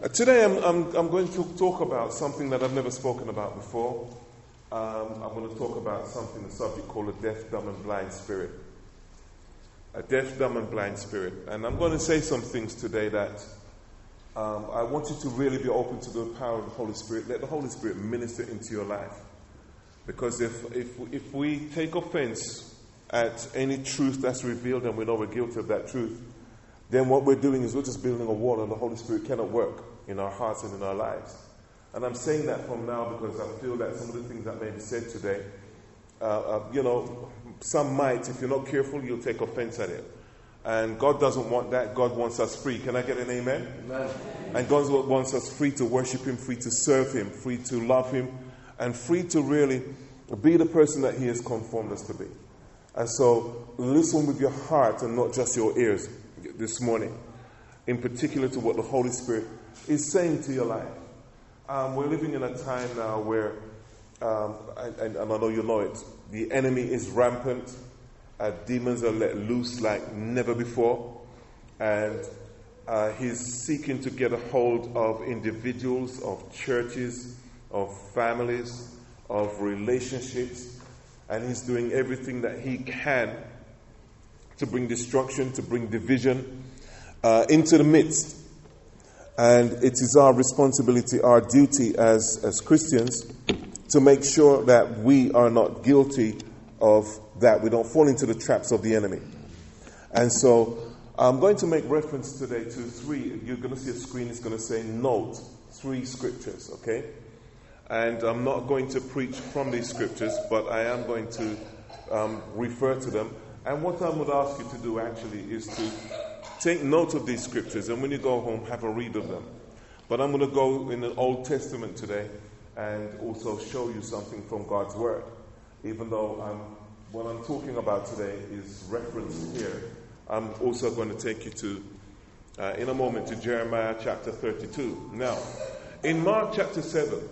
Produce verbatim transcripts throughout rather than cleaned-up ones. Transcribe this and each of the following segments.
Uh, today I'm, I'm, I'm going to talk about something that I've never spoken about before. Um, I'm going to talk about something, a subject called a deaf, dumb and blind spirit. A deaf, dumb and blind spirit. And I'm going to say some things today that um, I want you to really be open to the power of the Holy Spirit. Let the Holy Spirit minister into your life. Because if, if, if we take offense at any truth that's revealed and we know we're guilty of that truth, then what we're doing is we're just building a wall and the Holy Spirit cannot work in our hearts and in our lives. And I'm saying that from now because I feel that some of the things that may be said today, uh, uh, you know, some might, if you're not careful, you'll take offense at it. And God doesn't want that. God wants us free. Can I get an amen? Amen. And God wants us free to worship Him, free to serve Him, free to love Him, and free to really be the person that He has conformed us to be. And so listen with your heart and not just your ears this morning, in particular to what the Holy Spirit is saying to your life. Um, we're living in a time now where, um, and, and I know you know it, the enemy is rampant. Uh, demons are let loose like never before. And uh, he's seeking to get a hold of individuals, of churches, of families, of relationships. And he's doing everything that he can to bring destruction, to bring division uh, into the midst. And it is our responsibility, our duty as, as Christians, to make sure that we are not guilty of that. We don't fall into the traps of the enemy. And so I'm going to make reference today to three. You're going to see a screen. It's going to say note three scriptures, okay? And I'm not going to preach from these scriptures, but I am going to um, refer to them. And what I would ask you to do actually is to take note of these scriptures, and when you go home, have a read of them. But I'm going to go in the Old Testament today and also show you something from God's Word. Even though I'm, what I'm talking about today is referenced here, I'm also going to take you to, uh, in a moment, to Jeremiah chapter thirty-two. Now, in Mark chapter seven,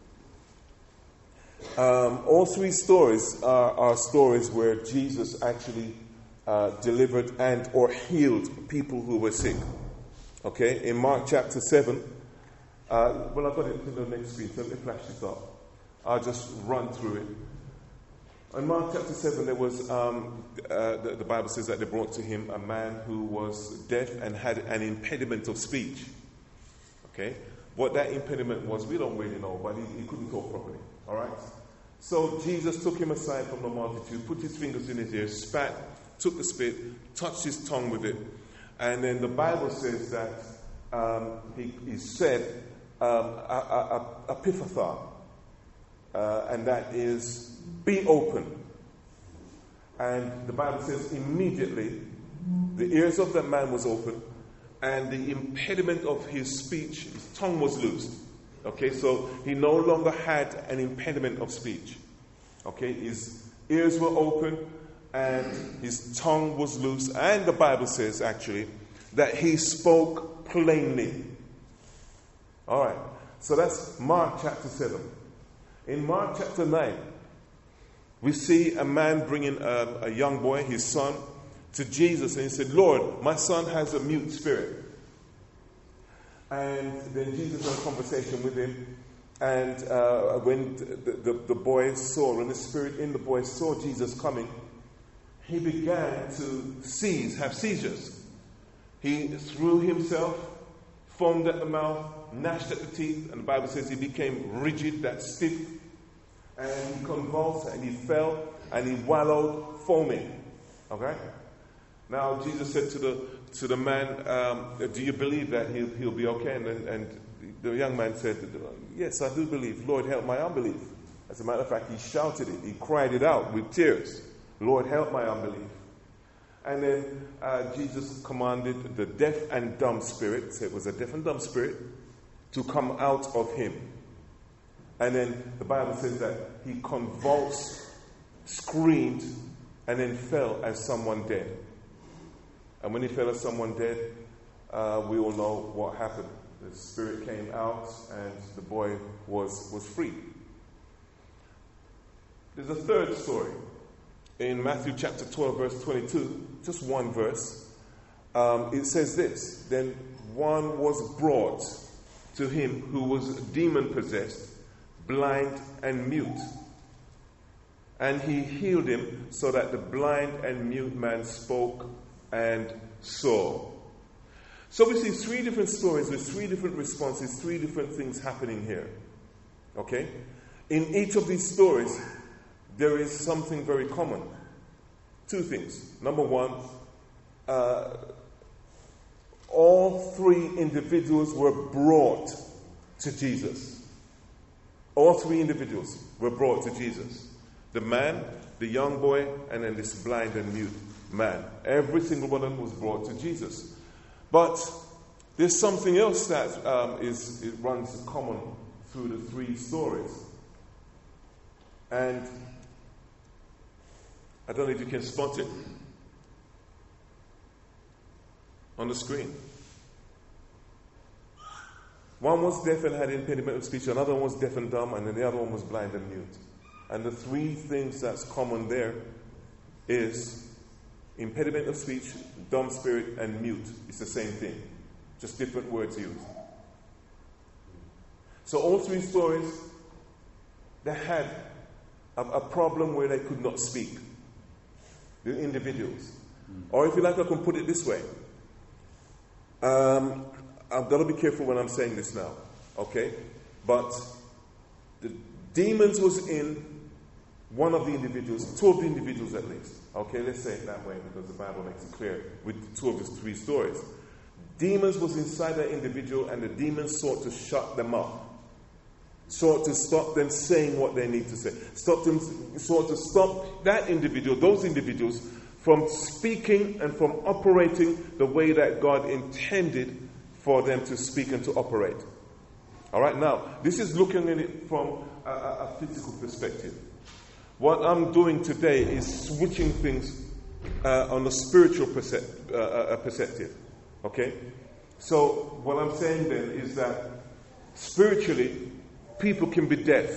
um, all three stories are, are stories where Jesus actually Uh, delivered and or healed people who were sick. Okay, in Mark chapter seven, uh, well, I've got it to the next screen, so let me flash this up. I'll just run through it. In Mark chapter seven, there was, um, uh, the, the Bible says that they brought to him a man who was deaf and had an impediment of speech. Okay, what that impediment was, we don't really know, but he, he couldn't talk properly. All right, so Jesus took him aside from the multitude, put his fingers in his ears, spat, took the spit, touched his tongue with it, and then the Bible says that um, he, he said um, a, a, a, epiphatha, uh, and that is be open. And the Bible says immediately the ears of that man was open, and the impediment of his speech, his tongue was loosed. Okay, so he no longer had an impediment of speech. Okay, his ears were open, and his tongue was loose, and the Bible says actually that he spoke plainly. All right, so that's Mark chapter seven. In Mark chapter nine, we see a man bringing a, a young boy, his son, to Jesus, and he said, "Lord, my son has a mute spirit." And then Jesus had a conversation with him, and uh, when the, the, the boy saw, when the spirit in the boy saw Jesus coming, he began to seize, have seizures. He threw himself, foamed at the mouth, gnashed at the teeth, and the Bible says he became rigid, that stiff, and he convulsed, and he fell, and he wallowed, foaming. Okay? Now Jesus said to the to the man, um, "Do you believe that he'll he'll be okay?" And, and the young man said, "Yes, I do believe. Lord, help my unbelief." As a matter of fact, he shouted it, he cried it out with tears. "Lord, help my unbelief." And then uh, Jesus commanded the deaf and dumb spirit, so it was a deaf and dumb spirit, to come out of him. And then the Bible says that he convulsed, screamed, and then fell as someone dead. And when he fell as someone dead, uh, we all know what happened. The spirit came out and the boy was, was free. There's a third story. In Matthew chapter twelve, verse twenty-two, just one verse, um, it says this: "Then one was brought to him who was demon-possessed, blind and mute. And he healed him so that the blind and mute man spoke and saw. So we see three different stories with three different responses, three different things happening here. Okay? In each of these stories, there is something very common. Two things. Number one, uh, all three individuals were brought to Jesus. All three individuals were brought to Jesus. The man, the young boy, and then this blind and mute man. Every single one of them was brought to Jesus. But there's something else that um, is it runs common through the three stories. And I don't know if you can spot it on the screen. One was deaf and had impediment of speech, another one was deaf and dumb, and then the other one was blind and mute. And the three things that's common there is impediment of speech, dumb spirit, and mute. It's the same thing, just different words used. So all three stories, they had a, a problem where they could not speak. The individuals. Or if you like, I can put it this way. Um, I've got to be careful when I'm saying this now, okay? But the demons was in one of the individuals, two of the individuals at least. Okay, let's say it that way because the Bible makes it clear with two of his three stories. Demons was inside that individual and the demons sought to shut them up. Sought to stop them saying what they need to say. Stop them, sought to stop that individual, those individuals, from speaking and from operating the way that God intended for them to speak and to operate. All right, now, this is looking at it from a, a physical perspective. What I'm doing today is switching things uh, on a spiritual percep- uh, uh, perspective. Okay? So, what I'm saying then is that spiritually, people can be deaf.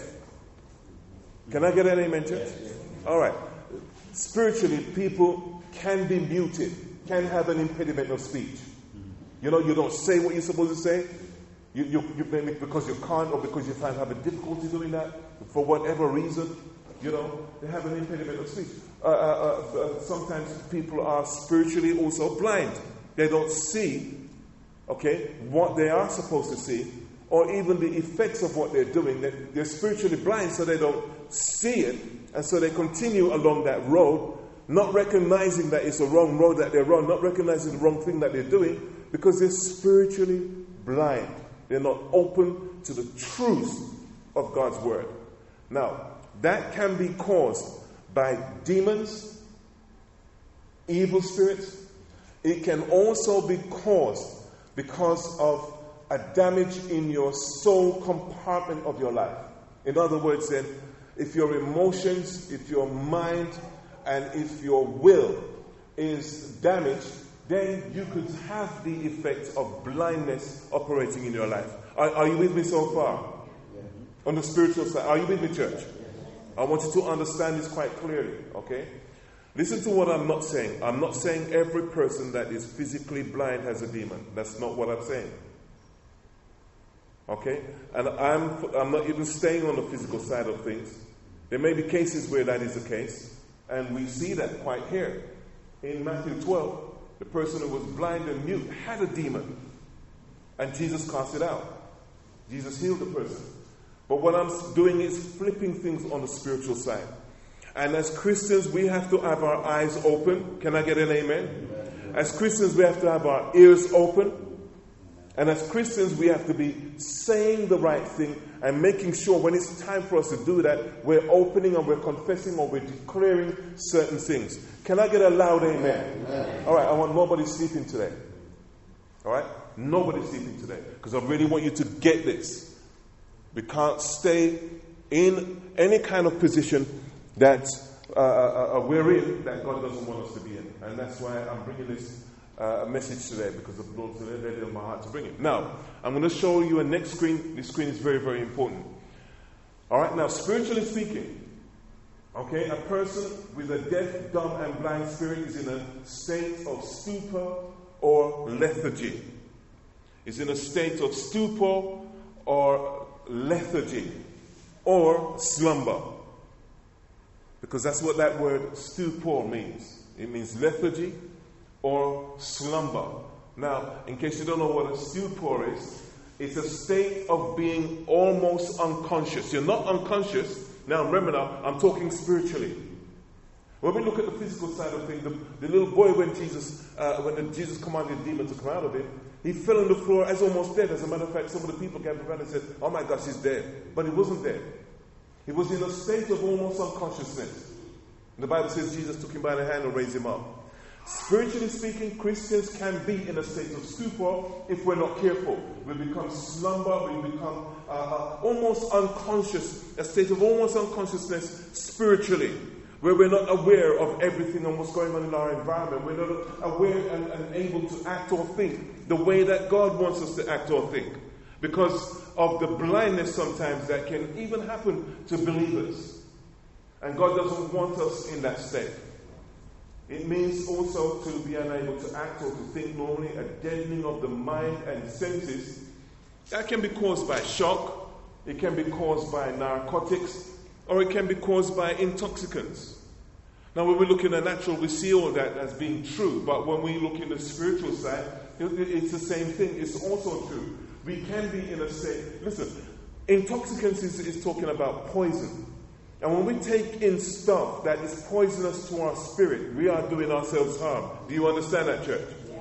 Can I get an amen, church? Yes, yes. All right. Spiritually, people can be muted, can have an impediment of speech. You know, you don't say what you're supposed to say. You, you, you maybe because you can't, or because you find having difficulty doing that for whatever reason. You know, they have an impediment of speech. Uh, uh, uh, sometimes people are spiritually also blind. They don't see, okay, what they are supposed to see, or even the effects of what they're doing. They're, they're spiritually blind, so they don't see it, and so they continue along that road, not recognizing that it's a wrong road that they're on, not recognizing the wrong thing that they're doing, because they're spiritually blind. They're not open to the truth of God's word. Now, that can be caused by demons, evil spirits. It can also be caused because of a damage in your soul compartment of your life. In other words, then, if your emotions, if your mind, and if your will is damaged, then you could have the effect of blindness operating in your life. Are, are you with me so far? Yeah. On the spiritual side. Are you with me, church? I want you to understand this quite clearly, okay? Listen to what I'm not saying. I'm not saying every person that is physically blind has a demon. That's not what I'm saying. Okay? And I'm, I'm not even staying on the physical side of things. There may be cases where that is the case. And we see that quite here. In Matthew twelve, the person who was blind and mute had a demon. And Jesus cast it out. Jesus healed the person. But what I'm doing is flipping things on the spiritual side. And as Christians, we have to have our eyes open. Can I get an amen? Amen. As Christians, we have to have our ears open. And as Christians, we have to be saying the right thing and making sure when it's time for us to do that, we're opening and we're confessing or we're declaring certain things. Can I get a loud amen? Amen. All right, I want nobody sleeping today. All right? Nobody sleeping today. Because I really want you to get this. We can't stay in any kind of position that uh, uh, we're in that God doesn't want us to be in. And that's why I'm bringing this uh, message today, because the Lord's laid it on my heart to bring it. Now, I'm going to show you a next screen. This screen is very, very important. All right, now, spiritually speaking, okay, a person with a deaf, dumb, and blind spirit is in a state of stupor or lethargy. Is in a state of stupor or lethargy or slumber. Because that's what that word stupor means. It means lethargy or slumber. Now, in case you don't know what a stupor is, it's a state of being almost unconscious. You're not unconscious. Now, remember now, I'm talking spiritually. When we look at the physical side of things, the, the little boy, when Jesus uh, when the, Jesus commanded the demon to come out of him, he fell on the floor as almost dead. As a matter of fact, some of the people came around and said, oh my gosh, he's dead. But he wasn't dead. He was in a state of almost unconsciousness. And the Bible says Jesus took him by the hand and raised him up. Spiritually speaking, Christians can be in a state of stupor if we're not careful. We become slumber, we become uh, uh, almost unconscious, a state of almost unconsciousness spiritually, where we're not aware of everything and what's going on in our environment. We're not aware and, and able to act or think the way that God wants us to act or think, because of the blindness sometimes that can even happen to believers. And God doesn't want us in that state. It means also to be unable to act or to think normally, a deadening of the mind and senses. That can be caused by shock, it can be caused by narcotics, or it can be caused by intoxicants. Now, when we look in the natural, we see all that as being true, but when we look in the spiritual side, it's the same thing. It's also true. We can be in a state. Listen, intoxicants is, is talking about poison. And when we take in stuff that is poisonous to our spirit, we are doing ourselves harm. Do you understand that, church? Yeah.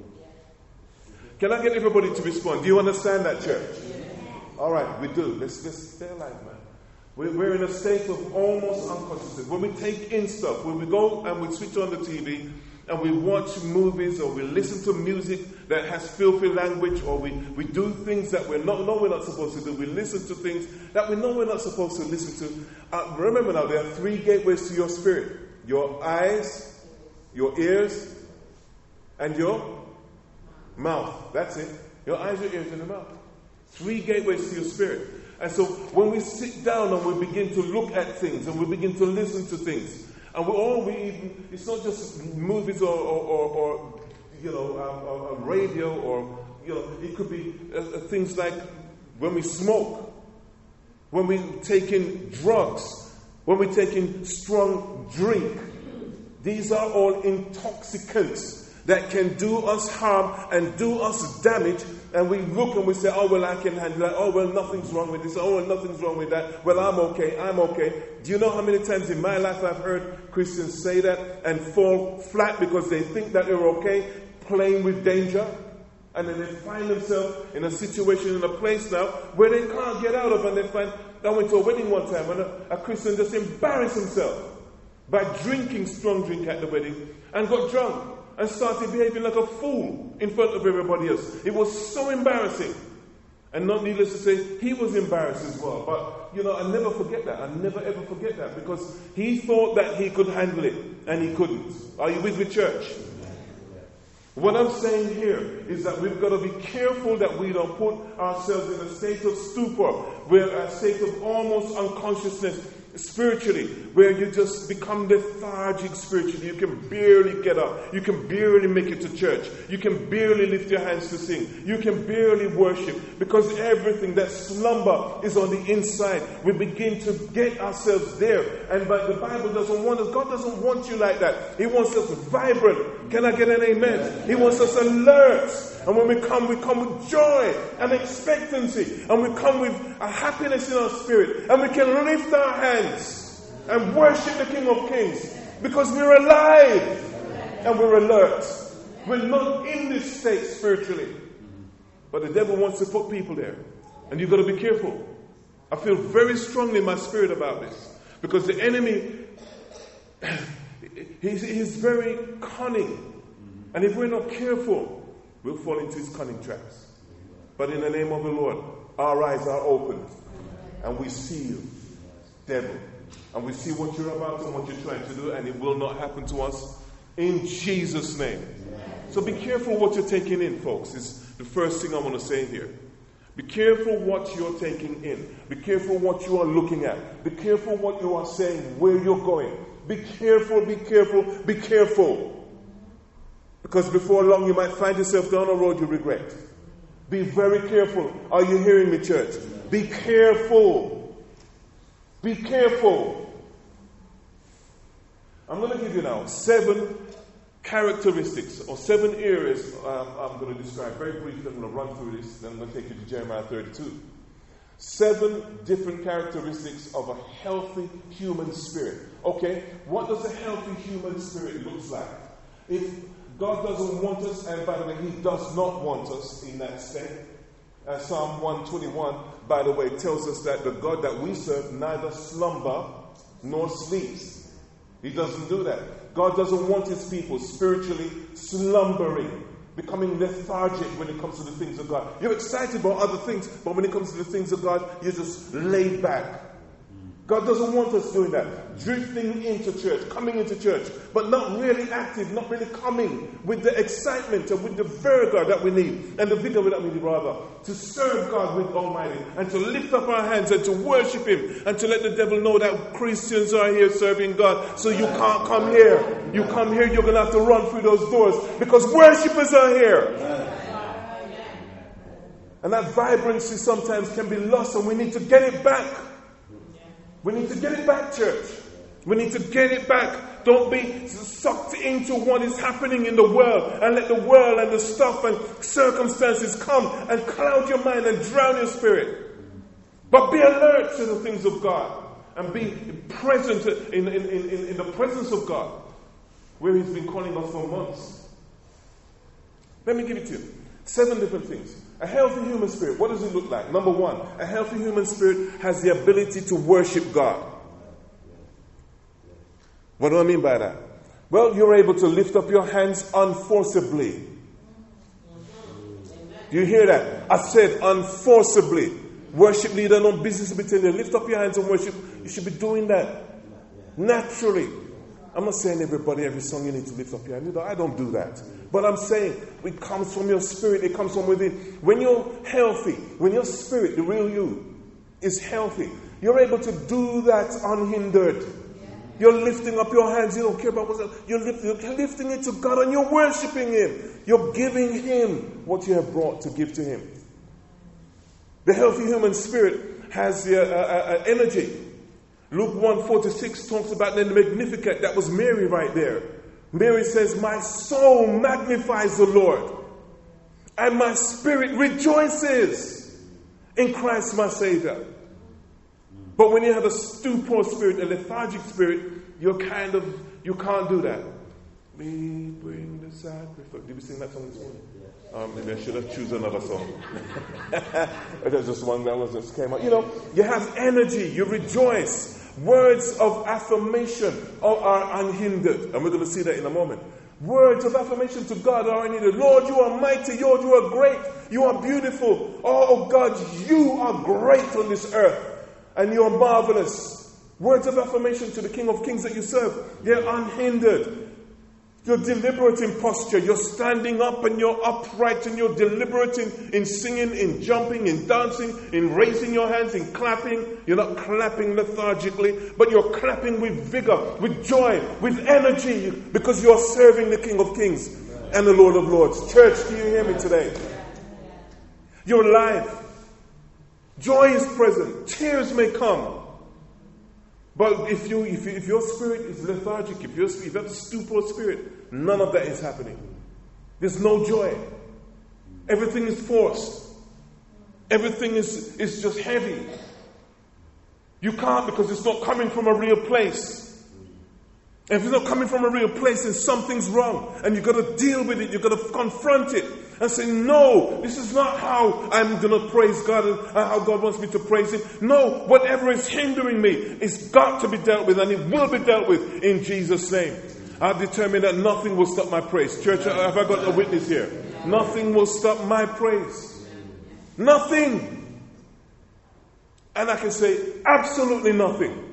Can I get everybody to respond? Do you understand that, church? Yeah. All right, we do. Let's just stay alive, man. We're, we're in a state of almost unconsciousness. When we take in stuff, when we go and we switch on the T V and we watch movies or we listen to music that has filthy language, or we, we do things that we not, know we're not supposed to do. We listen to things that we know we're not supposed to listen to. Uh, remember now, there are three gateways to your spirit. Your eyes, your ears, and your mouth. That's it. Your eyes, your ears, and your mouth. Three gateways to your spirit. And so when we sit down and we begin to look at things and we begin to listen to things, and we all we even, it's not just movies or, or, or, or you know, a, a radio, or, you know, it could be uh, things like when we smoke, when we take in drugs, when we take in strong drink. These are all intoxicants that can do us harm and do us damage. And we look and we say, oh, well, I can handle that. Oh, well, nothing's wrong with this. Oh, well, nothing's wrong with that. Well, I'm okay. I'm okay. Do you know how many times in my life I've heard Christians say that and fall flat because they think that they're okay, playing with danger? And then they find themselves in a situation, in a place now where they can't get out of. And they find, I went to a wedding one time and a, a Christian just embarrassed himself by drinking strong drink at the wedding and got drunk and started behaving like a fool in front of everybody else. It was so embarrassing. And not needless to say, he was embarrassed as well. But, you know, I never forget that. I never ever forget that, because he thought that he could handle it and he couldn't. Are you with me, church? What I'm saying here is that we've got to be careful that we don't put ourselves in a state of stupor, where a state of almost unconsciousness spiritually, where you just become lethargic spiritually. You can barely get up. You can barely make it to church. You can barely lift your hands to sing. You can barely worship, because everything, that slumber, is on the inside. We begin to get ourselves there. And but the Bible doesn't want us. God doesn't want you like that. He wants us vibrant. Can I get an amen? He wants us alert. And when we come, we come with joy and expectancy. And we come with a happiness in our spirit. And we can lift our hands and worship the King of Kings, because we're alive and we're alert. We're not in this state spiritually. But the devil wants to put people there. And you've got to be careful. I feel very strongly in my spirit about this. Because the enemy, he's, he's very cunning. And if we're not careful, we'll fall into his cunning traps. But in the name of the Lord, our eyes are opened. And we see you, devil. And we see what you're about and what you're trying to do. And it will not happen to us in Jesus' name. So be careful what you're taking in, folks. Is the first thing I want to say here. Be careful what you're taking in. Be careful what you are looking at. Be careful what you are saying, where you're going. Be careful, be careful, be careful. Because before long you might find yourself down a road you regret. Be very careful. Are you hearing me, church? Be careful. Be careful. I'm going to give you now seven characteristics or seven areas um, I'm going to describe very briefly. I'm going to run through this, then I'm going to take you to Jeremiah thirty-two. Seven different characteristics of a healthy human spirit. Okay, what does a healthy human spirit look like? If God doesn't want us, and by the way, He does not want us in that state. Uh, Psalm one twenty-one, by the way, tells us that the God that we serve neither slumber nor sleeps. He doesn't do that. God doesn't want His people spiritually slumbering, becoming lethargic when it comes to the things of God. You're excited about other things, but when it comes to the things of God, you're just laid back. God doesn't want us doing that. Drifting into church, coming into church, but not really active, not really coming with the excitement and with the vigor that we need, and the vigor that we need rather, to serve God with Almighty, and to lift up our hands and to worship Him, and to let the devil know that Christians are here serving God. So you can't come here. You come here, you're going to have to run through those doors, because worshippers are here. And that vibrancy sometimes can be lost, and we need to get it back. We need to get it back, church. We need to get it back. Don't be sucked into what is happening in the world and let the world and the stuff and circumstances come and cloud your mind and drown your spirit. But be alert to the things of God and be present in, in, in, in the presence of God, where He's been calling us for months. Let me give it to you. Seven different things. A healthy human spirit, what does it look like? Number one, a healthy human spirit has the ability to worship God. What do I mean by that? Well, you're able to lift up your hands unforcibly. Do you hear that? I said unforcibly. Worship leader, no business to be telling you, lift up your hands and worship. You should be doing that naturally. I'm not saying everybody, every song you need to lift up your hand. You know, I don't do that. But I'm saying it comes from your spirit. It comes from within. When you're healthy, when your spirit, the real you, is healthy, you're able to do that unhindered. You're lifting up your hands. You don't care about what's up. You're, lift, you're lifting it to God and you're worshiping Him. You're giving Him what you have brought to give to Him. The healthy human spirit has the uh, uh, uh, energy. Luke one forty-six talks about the Magnificat. That was Mary right there. Mary says, my soul magnifies the Lord, and my spirit rejoices in Christ my Savior. But when you have a stupor spirit, a lethargic spirit, you're kind of, you can't do that. We bring the sacrifice. Did we sing that song this morning? Um, maybe I should have chosen another song. There's just one that was just came out. You know, you have energy, you rejoice. Words of affirmation are unhindered. And we're going to see that in a moment. Words of affirmation to God are unhindered. Lord, you are mighty. Lord, you are great. You are beautiful. Oh, God, you are great on this earth. And you are marvelous. Words of affirmation to the King of Kings that you serve. They're unhindered. You're deliberate in posture. You're standing up and you're upright and you're deliberate in, in singing, in jumping, in dancing, in raising your hands, in clapping. You're not clapping lethargically, but you're clapping with vigor, with joy, with energy, because you're serving the King of Kings and the Lord of Lords. Church, do you hear me today? You're alive. Joy is present. Tears may come. But if you, if, you, if your spirit is lethargic, if, you're, if you have a stupor spirit, none of that is happening. There's no joy. Everything is forced. Everything is, is just heavy. You can't, because it's not coming from a real place. And if it's not coming from a real place, then something's wrong. And you've got to deal with it. You've got to confront it. And say, no, this is not how I'm going to praise God and how God wants me to praise Him. No, whatever is hindering me, it's got to be dealt with, and it will be dealt with in Jesus' name. I've determined that nothing will stop my praise. Church, have I got a witness here? Nothing will stop my praise. Nothing. And I can say absolutely nothing.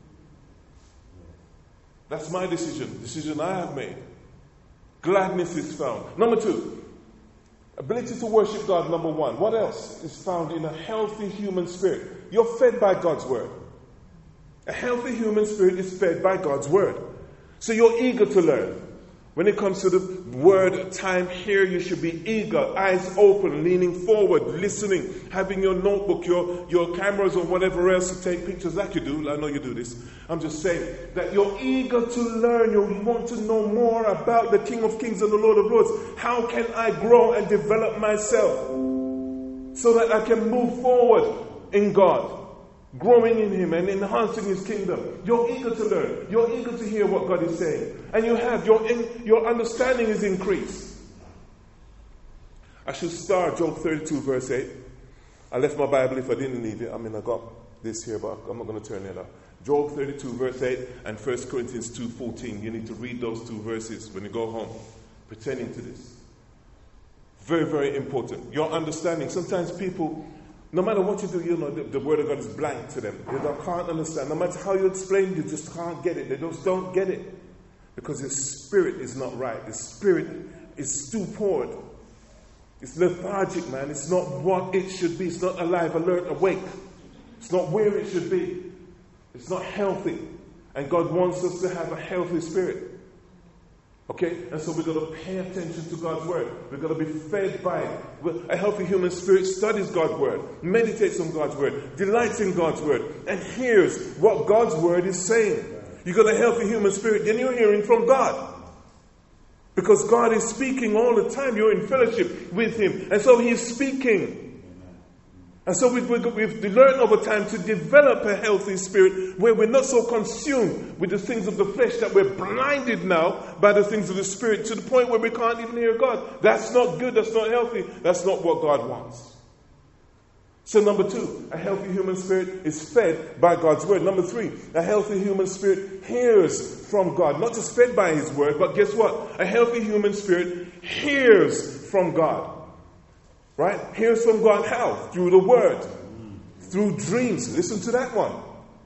That's my decision. Decision I have made. Gladness is found. Number two. Ability to worship God, number one. What else is found in a healthy human spirit? You're fed by God's word. A healthy human spirit is fed by God's word. So you're eager to learn. When it comes to the word time here. You should be eager, eyes open, leaning forward, listening, having your notebook, your, your cameras or whatever else to take pictures like you do. I know you do this. I'm just saying that you're eager to learn. You want to know more about the King of Kings and the Lord of Lords. How can I grow and develop myself so that I can move forward in God? Growing in Him and enhancing His kingdom. You're eager to learn. You're eager to hear what God is saying. And you have, your, in, your understanding is increased. I should start Job thirty-two verse eight. I left my Bible if I didn't need it. I mean, I got this here, but I'm not going to turn it up. Job thirty-two verse eight and First Corinthians two fourteen. You need to read those two verses when you go home, pertaining to this. Very, very important. Your understanding. Sometimes people, no matter what you do, you know, the, the Word of God is blank to them. They don't, can't understand. No matter how you explain, you just can't get it. They just don't get it. Because the spirit is not right. The spirit is stupid. It's lethargic, man. It's not what it should be. It's not alive, alert, awake. It's not where it should be. It's not healthy. And God wants us to have a healthy spirit. Okay? And so we've got to pay attention to God's word. We've got to be fed by it. A healthy human spirit studies God's word, meditates on God's word, delights in God's word, and hears what God's word is saying. You've got a healthy human spirit, then you're hearing from God. Because God is speaking all the time. You're in fellowship with Him. And so He is speaking. And so we've, we've learned over time to develop a healthy spirit where we're not so consumed with the things of the flesh that we're blinded now by the things of the spirit to the point where we can't even hear God. That's not good. That's not healthy. That's not what God wants. So number two, a healthy human spirit is fed by God's word. Number three, a healthy human spirit hears from God. Not just fed by His word, but guess what? A healthy human spirit hears from God. Right? Hears from God how? Through the word. Through dreams. Listen to that one.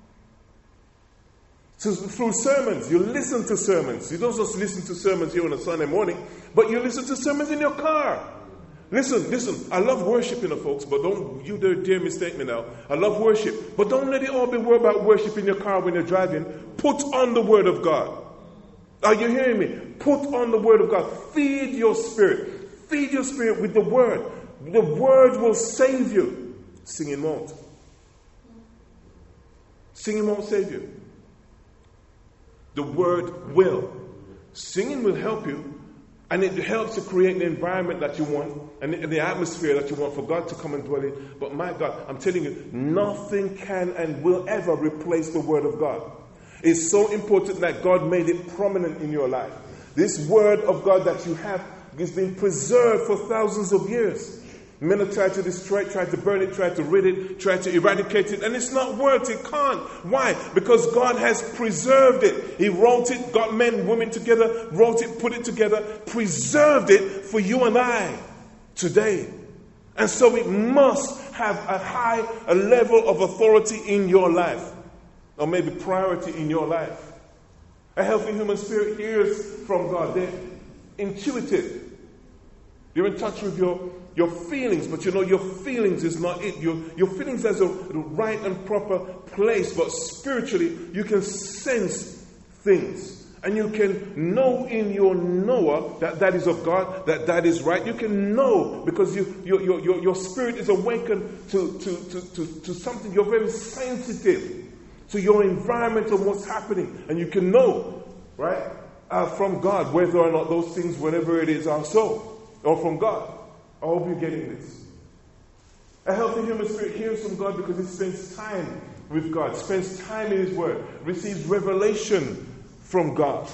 So through sermons. You listen to sermons. You don't just listen to sermons here on a Sunday morning, but you listen to sermons in your car. Listen, listen. I love worshiping, folks, but don't you dare, dare mistake me now. I love worship, but don't let it all be about worship in your car when you're driving. Put on the word of God. Are you hearing me? Put on the word of God. Feed your spirit. Feed your spirit with the word. The word will save you. Singing won't. Singing won't save you. The word will. Singing will help you. And it helps to create the environment that you want and the atmosphere that you want for God to come and dwell in. But my God, I'm telling you, nothing can and will ever replace the word of God. It's so important that God made it prominent in your life. This word of God that you have has been preserved for thousands of years. Men have tried to destroy it, tried to burn it, tried to rid it, tried to eradicate it, and it's not worked. It can't. Why? Because God has preserved it. He wrote it, got men and women together, wrote it, put it together, preserved it for you and I today. And so it must have a high a level of authority in your life, or maybe priority in your life. A healthy human spirit hears from God. They're intuitive. You're in touch with your Your feelings, but you know your feelings is not it. Your, your feelings has a right and proper place, but spiritually you can sense things. And you can know in your knower that that is of God, that that is right. You can know because you, your, your, your, your spirit is awakened to, to, to, to, to something. You're very sensitive to your environment and what's happening. And you can know, right, uh, from God whether or not those things, whatever it is, are so, or from God. I hope you're getting this. A healthy human spirit hears from God because it spends time with God, spends time in His word, receives revelation from God.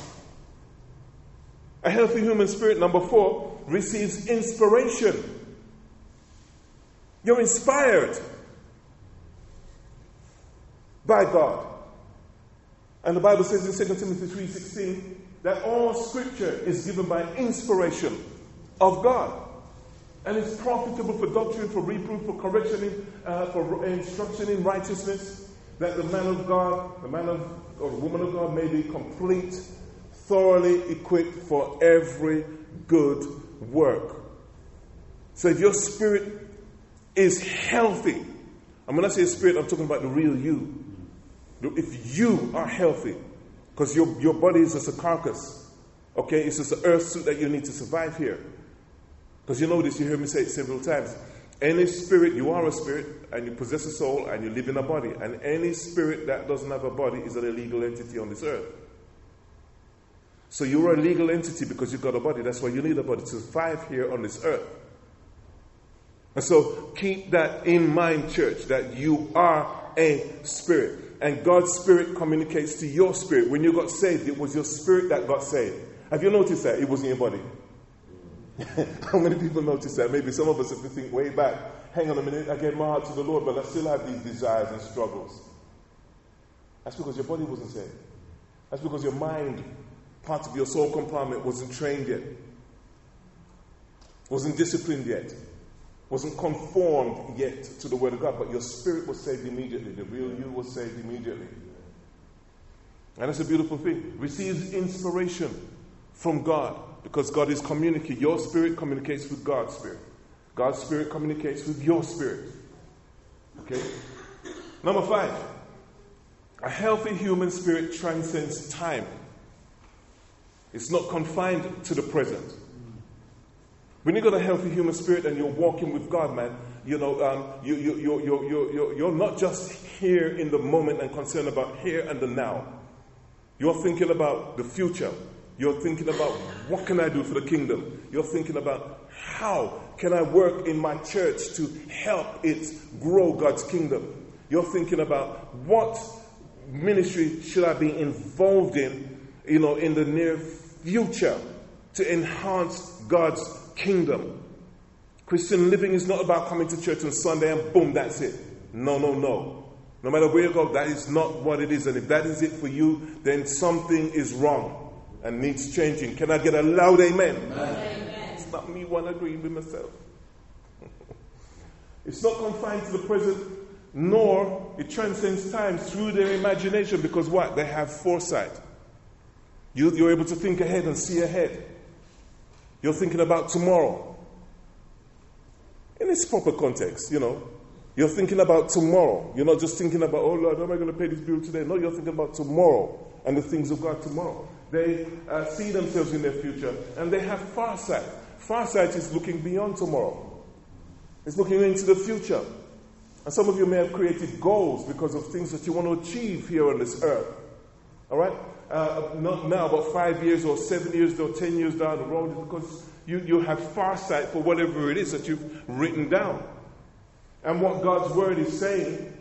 A healthy human spirit, number four, receives inspiration. You're inspired by God. And the Bible says in Second Timothy three sixteen that all scripture is given by inspiration of God. And it's profitable for doctrine, for reproof, for correction, in, uh, for instruction in righteousness, that the man of God, the man of or woman of God may be complete, thoroughly equipped for every good work. So if your spirit is healthy, and when I say spirit, I'm talking about the real you. If you are healthy, because your, your body is just a carcass, Okay, it's just the earth suit that you need to survive here. Because you know this, you heard me say it several times. Any spirit, you are a spirit, and you possess a soul, and you live in a body. And any spirit that doesn't have a body is an illegal entity on this earth. So you're a legal entity because you've got a body. That's why you need a body to survive here on this earth. And so keep that in mind, church, that you are a spirit. And God's spirit communicates to your spirit. When you got saved, it was your spirit that got saved. Have you noticed that? It wasn't your body. How many people notice that? Maybe some of us have to think way back. Hang on a minute, I gave my heart to the Lord, but I still have these desires and struggles. That's because your body wasn't saved. That's because your mind, part of your soul compartment, wasn't trained yet. Wasn't disciplined yet. Wasn't conformed yet to the Word of God. But your spirit was saved immediately. The real you was saved immediately. And that's a beautiful thing. Receives inspiration from God. Because God is communicating. Your spirit communicates with God's spirit. God's spirit communicates with your spirit. Okay? Number five. A healthy human spirit transcends time. It's not confined to the present. When you've got a healthy human spirit and you're walking with God, man, you know, um, you, you, you, you, you, you, you're not just here in the moment and concerned about here and the now. You're thinking about the future. You're thinking about what can I do for the kingdom. You're thinking about how can I work in my church to help it grow God's kingdom. You're thinking about what ministry should I be involved in, you know, in the near future to enhance God's kingdom. Christian living is not about coming to church on Sunday and boom, that's it. No, no, no. No matter where you go, that is not what it is. And if that is it for you, then something is wrong and needs changing. Can I get a loud amen? Amen. It's not me one agreeing with myself. It's not confined to the present, nor it transcends time through their imagination, because what? They have foresight. You, you're able to think ahead and see ahead. You're thinking about tomorrow. In its proper context, you know. You're thinking about tomorrow. You're not just thinking about, oh Lord, how am I going to pay this bill today? No, you're thinking about tomorrow and the things of God tomorrow. They uh, see themselves in their future and they have farsight. Farsight is looking beyond tomorrow. It's looking into the future. And some of you may have created goals because of things that you want to achieve here on this earth. All right? Uh, not now, but five years or seven years or ten years down the road, because you, you have farsight for whatever it is that you've written down. And what God's word is saying,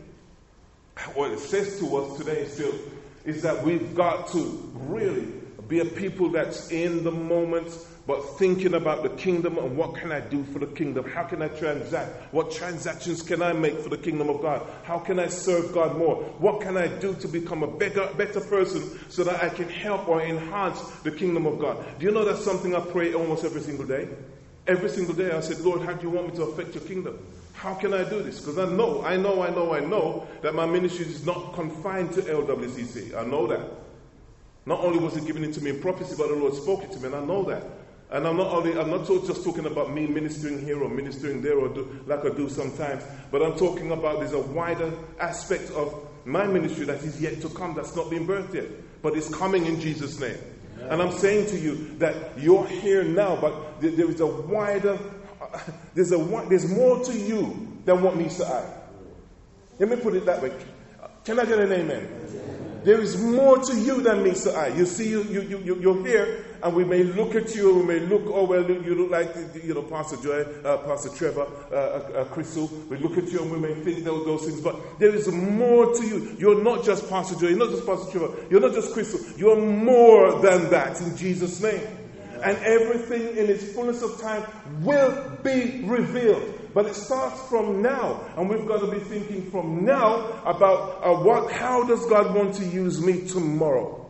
what it says to us today still, is that we've got to really be a people that's in the moment, but thinking about the kingdom and what can I do for the kingdom? How can I transact? What transactions can I make for the kingdom of God? How can I serve God more? What can I do to become a better, better person so that I can help or enhance the kingdom of God? Do you know that's something I pray almost every single day? Every single day I said, Lord, how do you want me to affect your kingdom? How can I do this? Because I know, I know, I know, I know that my ministry is not confined to L W C C. I know that. Not only was it given it to me in prophecy, but the Lord spoke it to me, and I know that. And I'm not only, I'm not just talking about me ministering here or ministering there or do, like I do sometimes, but I'm talking about there's a wider aspect of my ministry that is yet to come, that's not been birthed yet, but it's coming in Jesus' name. Yeah. And I'm saying to you that you're here now, but there, there is a wider, uh, there's a there's more to you than what meets the eye. Let me put it that way. Can I get an amen? There is more to you than meets the eye. You see, you, you, you, you're here, and we may look at you, we may look, oh, well, you look like, you know, Pastor Joy, uh, Pastor Trevor, uh, uh, Crystal. We look at you, and we may think those, those things, but there is more to you. You're not just Pastor Joy, you're not just Pastor Trevor, you're not just Crystal. You're more than that in Jesus' name. And everything in its fullness of time will be revealed. But it starts from now, and we've got to be thinking from now about uh, what. How does God want to use me tomorrow?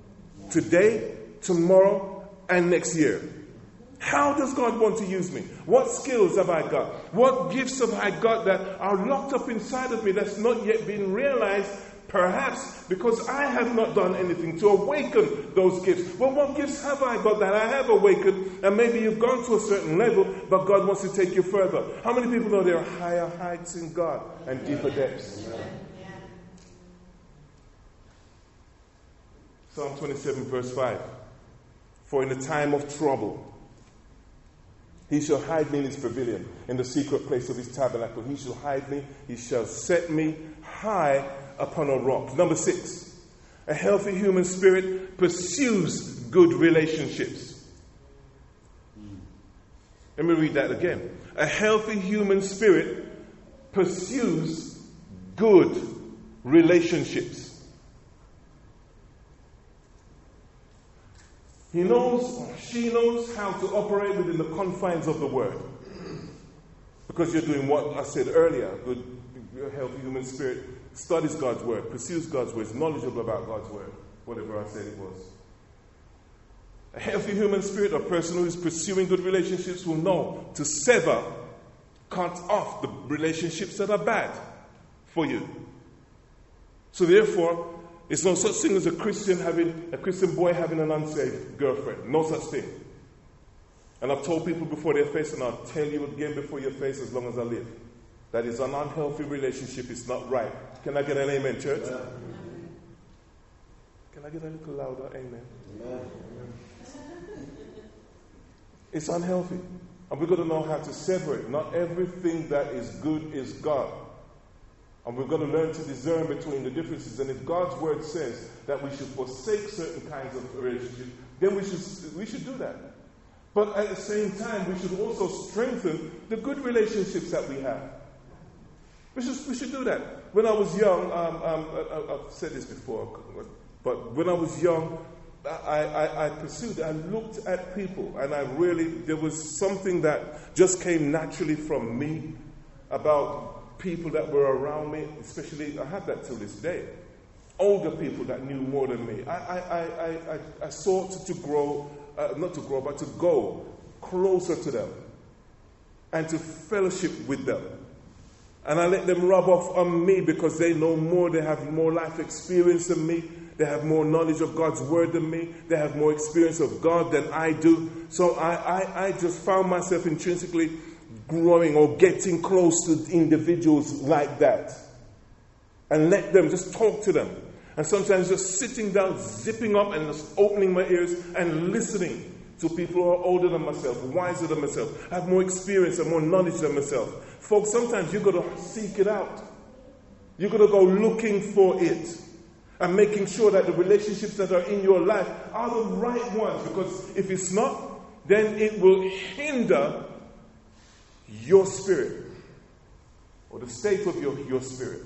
Today, tomorrow, and next year. How does God want to use me? What skills have I got? What gifts have I got that are locked up inside of me that's not yet been realized? Perhaps because I have not done anything to awaken those gifts. Well, what gifts have I got that I have awakened? And maybe you've gone to a certain level, but God wants to take you further. How many people know there are higher heights in God and deeper depths? Psalm twenty-seven verse five. For in the time of trouble, he shall hide me in his pavilion, in the secret place of his tabernacle. He shall hide me, he shall set me high upon a rock. Number six, a healthy human spirit pursues good relationships. Let me read that again. A healthy human spirit pursues good relationships. He knows, or she knows how to operate within the confines of the word. Because you're doing what I said earlier. Good, a healthy human spirit studies God's word, pursues God's word, is knowledgeable about God's word. Whatever I said it was. A healthy human spirit, a person who is pursuing good relationships, will know to sever, cut off the relationships that are bad for you. So therefore, it's no such thing as a Christian having a Christian boy having an unsaved girlfriend. No such thing. And I've told people before their face, and I'll tell you again before your face as long as I live, that is an unhealthy relationship. It's not right. Can I get an amen, church? Amen. Can I get a little louder? Amen. Amen. It's unhealthy. And we've got to know how to sever it. Not everything that is good is God. And we've got to learn to discern between the differences. And if God's word says that we should forsake certain kinds of relationships, then we should we should do that. But at the same time, we should also strengthen the good relationships that we have. We should we should do that. When I was young, um, um, I, I've said this before, but when I was young, I, I, I pursued, I looked at people, and I really, there was something that just came naturally from me about people that were around me, especially, I have that till this day. Older people that knew more than me. I, I, I, I, I sought to grow, uh, not to grow, but to go closer to them and to fellowship with them. And I let them rub off on me because they know more, they have more life experience than me. They have more knowledge of God's word than me. They have more experience of God than I do. So I, I, I just found myself intrinsically growing or getting close to individuals like that. And let them, just talk to them. And sometimes just sitting down, zipping up and just opening my ears and listening to people who are older than myself, wiser than myself, have more experience and more knowledge than myself. Folks, sometimes you've got to seek it out. You've got to go looking for it. And making sure that the relationships that are in your life are the right ones. Because if it's not, then it will hinder your spirit. Or the state of your, your spirit.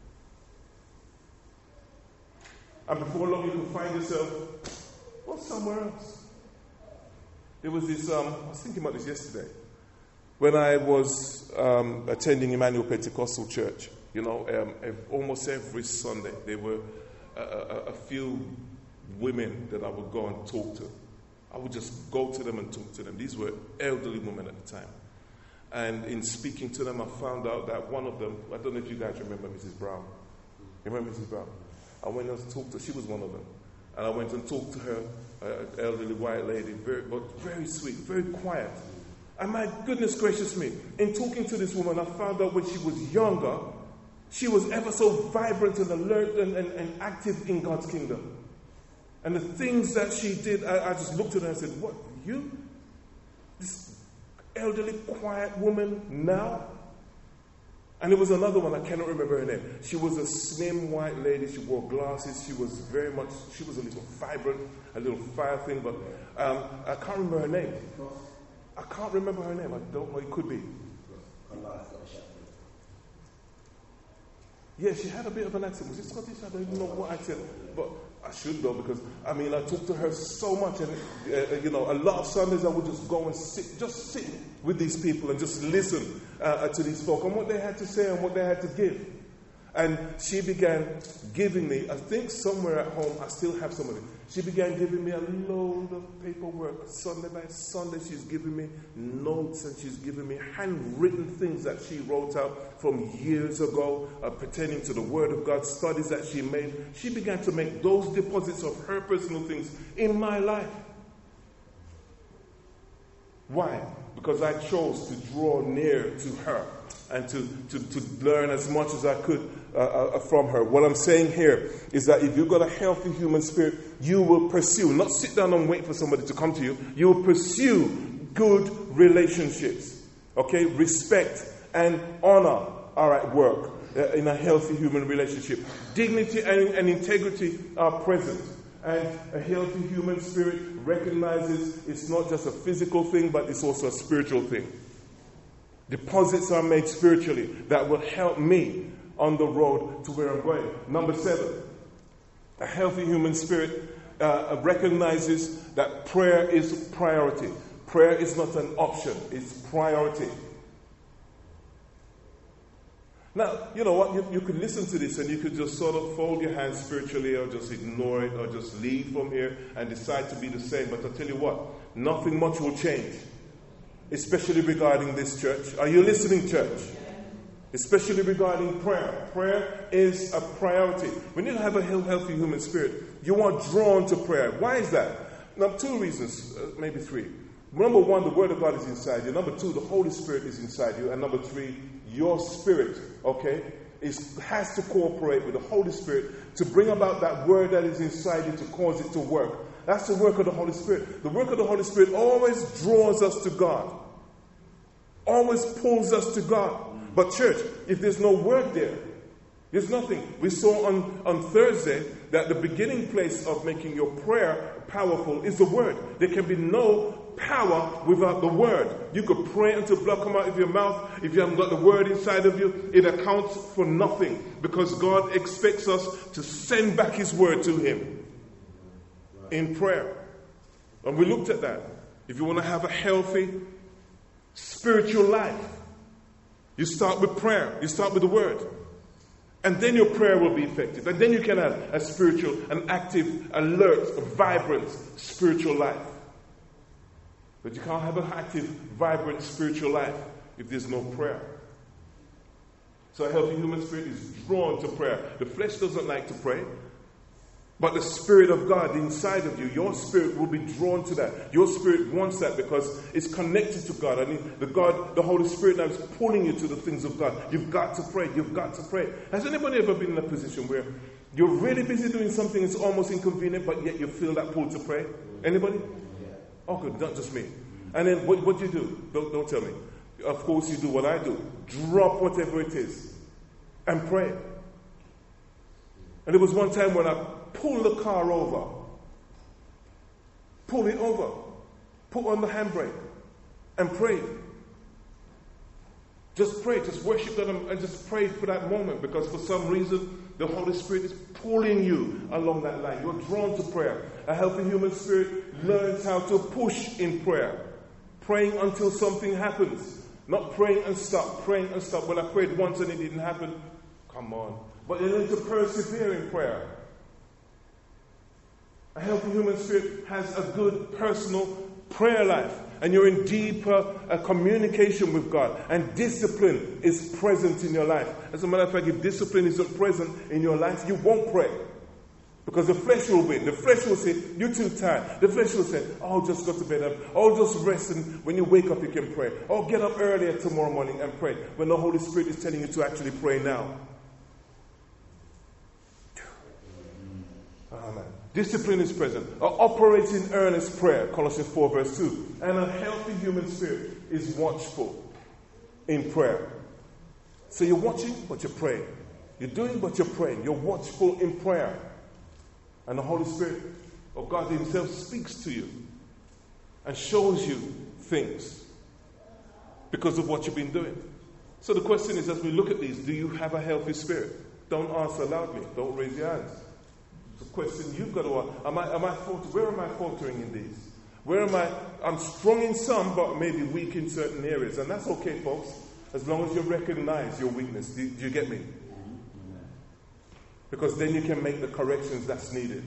And before long you can find yourself, well, somewhere else. There was this, um, I was thinking about this yesterday. When I was um, attending Emmanuel Pentecostal Church, you know, um, almost every Sunday there were A, a, a few women that I would go and talk to. I would just go to them and talk to them. These were elderly women at the time. And in speaking to them, I found out that one of them, I don't know if you guys remember Missus Brown. You remember Missus Brown? I went and talked to her. She was one of them. And I went and talked to her, an elderly white lady, very, but very sweet, very quiet. And my goodness gracious me, in talking to this woman, I found out when she was younger, she was ever so vibrant and alert and, and, and active in God's kingdom. And the things that she did, I, I just looked at her and said, what, you? This elderly, quiet woman now? And there was another one, I cannot remember her name. She was a slim white lady, she wore glasses, she was very much, she was a little vibrant, a little fire thing, but um, I can't remember her name. I can't remember her name, I don't know, it could be. Yeah, she had a bit of an accent. Was it Scottish? I don't even know what accent. But I should know because, I mean, I talked to her so much. And, uh, you know, a lot of Sundays I would just go and sit, just sit with these people and just listen uh, to these folk and what they had to say and what they had to give. And she began giving me, I think somewhere at home, I still have some of it. She began giving me a load of paperwork. Sunday by Sunday, she's giving me notes and she's giving me handwritten things that she wrote out from years ago uh, pertaining to the Word of God, studies that she made. She began to make those deposits of her personal things in my life. Why? Because I chose to draw near to her and to, to, to learn as much as I could uh, uh, from her. What I'm saying here is that if you've got a healthy human spirit, you will pursue, not sit down and wait for somebody to come to you, you will pursue good relationships, okay? Respect and honor are at work uh, in a healthy human relationship. Dignity and, and integrity are present. And a healthy human spirit recognizes it's not just a physical thing, but it's also a spiritual thing. Deposits are made spiritually that will help me on the road to where I'm going. Number seven, a healthy human spirit uh, recognizes that prayer is priority. Prayer is not an option, it's priority. Now, you know what, you, you could listen to this and you could just sort of fold your hands spiritually or just ignore it or just leave from here and decide to be the same. But I'll tell you what, nothing much will change, especially regarding this church. Are you listening, church? Especially regarding prayer. Prayer is a priority. When you have a healthy human spirit, you are drawn to prayer. Why is that? Now, two reasons, uh, maybe three. Number one, the Word of God is inside you. Number two, the Holy Spirit is inside you. And number three, your spirit, okay, is, has to cooperate with the Holy Spirit to bring about that Word that is inside you to cause it to work. That's the work of the Holy Spirit. The work of the Holy Spirit always draws us to God. Always pulls us to God. But church, if there's no Word there, there's nothing. We saw on, on Thursday that the beginning place of making your prayer powerful is the Word. There can be no power without the Word. You could pray until blood come out of your mouth. If you haven't got the Word inside of you, it accounts for nothing, because God expects us to send back His Word to Him in prayer. And we looked at that. If you want to have a healthy spiritual life, you start with prayer. You start with the Word. And then your prayer will be effective. And then you can have a spiritual, an active, alert, a vibrant spiritual life. But you can't have an active, vibrant spiritual life if there's no prayer. So a healthy human spirit is drawn to prayer. The flesh doesn't like to pray, but the Spirit of God inside of you, your spirit will be drawn to that. Your spirit wants that because it's connected to God. I mean, the God, the Holy Spirit now is pulling you to the things of God. You've got to pray. You've got to pray. Has anybody ever been in a position where you're really busy doing something that's almost inconvenient, but yet you feel that pull to pray? Anybody? Oh, good. Not just me. And then what, what do you do? Don't, don't tell me. Of course you do what I do. Drop whatever it is and pray. And there was one time when I pulled the car over. Pull it over. Put on the handbrake and pray. Just pray. Just worship God and just pray for that moment, because for some reason the Holy Spirit is pulling you along that line. You're drawn to prayer. A healthy human spirit learns how to push in prayer. Praying until something happens. Not praying and stop. Praying and stop. Well, I prayed once and it didn't happen. Come on. But you learn to persevere in prayer. A healthy human spirit has a good personal prayer life. And you're in deeper uh, communication with God. And discipline is present in your life. As a matter of fact, if discipline isn't present in your life, you won't pray. Because the flesh will win. The flesh will say, you're too tired. The flesh will say, oh, just go to bed. Oh, just rest, and when you wake up, you can pray. Oh, get up earlier tomorrow morning and pray. When the Holy Spirit is telling you to actually pray now. Amen. Discipline is present. Uh, operate in earnest prayer. Colossians four verse two. And a healthy human spirit is watchful in prayer. So you're watching, but you're praying. You're doing, but you're praying. You're watchful in prayer. And the Holy Spirit of God Himself speaks to you and shows you things because of what you've been doing. So the question is, as we look at these, do you have a healthy spirit? Don't answer loudly. Don't raise your hands. It's a question you've got to ask. Am I, am I faltering? Where am I faltering in these? Where am I? I'm strong in some, but maybe weak in certain areas. And that's okay, folks, as long as you recognize your weakness. Do, do you get me? Because then you can make the corrections that's needed.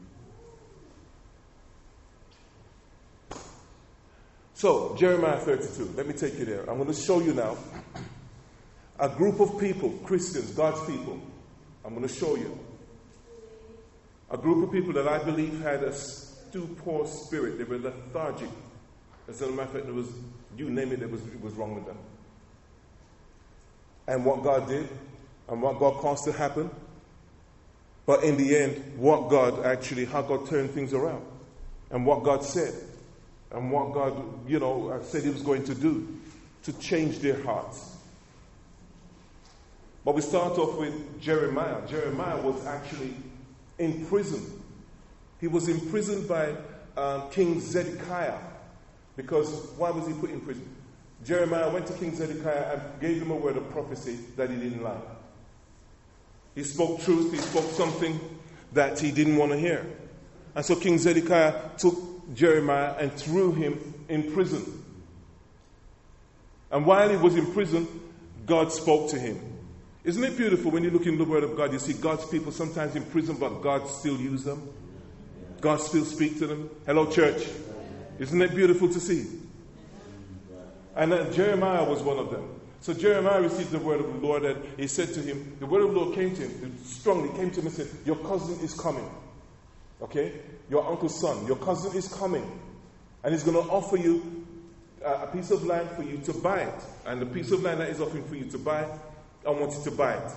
So, Jeremiah thirty-two. Let me take you there. I'm going to show you now a group of people, Christians, God's people. I'm going to show you a group of people that I believe had a stupor spirit. They were lethargic. As a matter of fact, there was, you name it, it was, it was wrong with them. and what God did and what God caused to happen. But in the end, what God actually, how God turned things around and what God said and what God, you know, said he was going to do to change their hearts. But we start off with Jeremiah. Jeremiah was actually in prison. He was imprisoned by um, King Zedekiah. Because why was he put in prison? Jeremiah went to King Zedekiah and gave him a word of prophecy that he didn't like. He spoke truth. He spoke something that he didn't want to hear. And so King Zedekiah took Jeremiah and threw him in prison. And while he was in prison, God spoke to him. Isn't it beautiful when you look in the Word of God, you see God's people sometimes in prison, but God still uses them? God still speaks to them? Hello, church. Isn't it beautiful to see? And uh, Jeremiah was one of them. So Jeremiah received the word of the Lord, and he said to him, the word of the Lord came to him, strongly came to him and said, your cousin is coming. Okay? Your uncle's son. Your cousin is coming. And he's going to offer you uh, a piece of land for you to buy it. And the piece of land that he's offering for you to buy, I want you to buy it.